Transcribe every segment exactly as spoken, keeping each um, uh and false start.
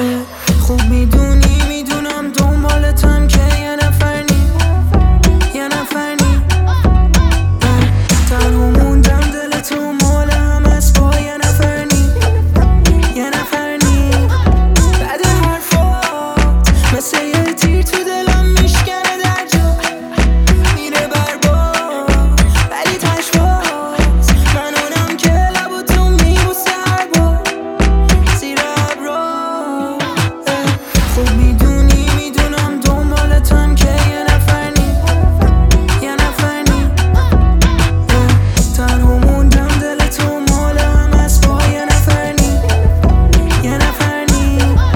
خوب میدونی میدونم دنبالتم که یه نفر نی یه نفر نی تنها موندم دل تو مال هم از با یه نفر نی یه نفر نی بعد حرفات مثل یه تیر تو دلم میشکنه در جا میره برباد ولی تش باز من اونم که لبو تو میبوسه هر بار زیر ابرا خوب میدونی میدونم دنبالتم که یه نفر نی یه نفر نی تنها موندم دل تو مال هم از با یه نفر نی یه نفر نی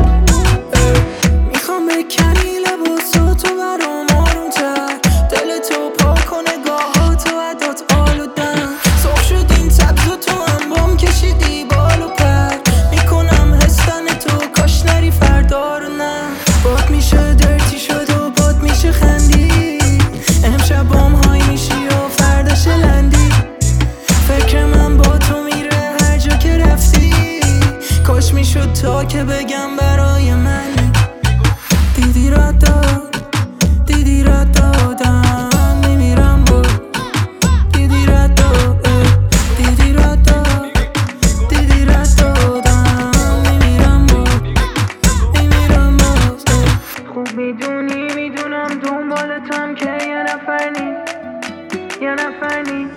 میخوام بکنی لباسا تو برام آروم‌تر دل تو پاک کنه گاهات و عدات آلودن صبح شد این سبز و تو هم بام کشیدی بال و پر میکنم هستن تو کاش نری فردا رو نه باد میشه درتی شد و باد میشه خندی امشب بام های میشی و فردا شلندی فکر من با تو میره هر جا که رفتی کاش میشد تا که بگم برای منی دیدی را داد دیدی را دادم میمیرم با دیدی را داد دیدی را داد دیدی را دادم میمیرم با میمیرم باز خوب میدونی میدونم دنبالتم که یه نفر نی یه نفر نی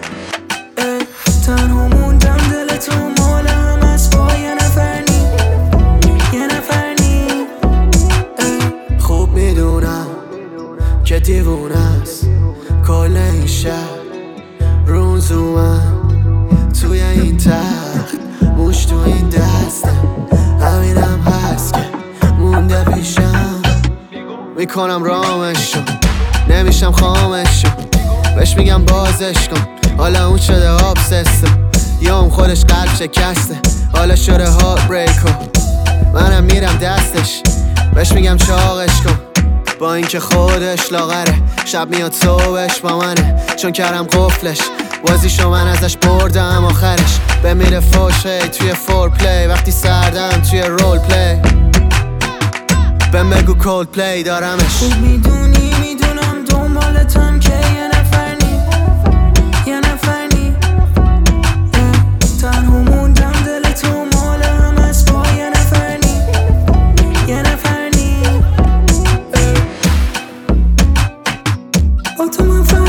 تنها موندم دل تو مال هم از با یه نفر نی یه نفر نی خوب میدونم که دیوونه است کل این شهر روزومن توی این تخت موش تو این دسته همینم هست که مونده پیشم میکنم رامشو نمیشم خامشو بهش میگم بازش کن حالا اون شده آبسسته یا اون خودش قلب شکسته حالا شده هارت بریکو منم میرم دستش بهش میگم چاقش کن با اینکه خودش لاغره شب میاد صبحش با منه چون کردم قفلش بازیشو من ازش بردم آخرش بمیره فوشه توی فور پلی وقتی سردم توی رول پلی بهم بگو کولد پلی دارمش خوب میدونی میدونم دنبالتم که یه نفر نی یه نفر نی تنها موندم دل تو مال هم از با یه نفر نی یه نفر نی با تو من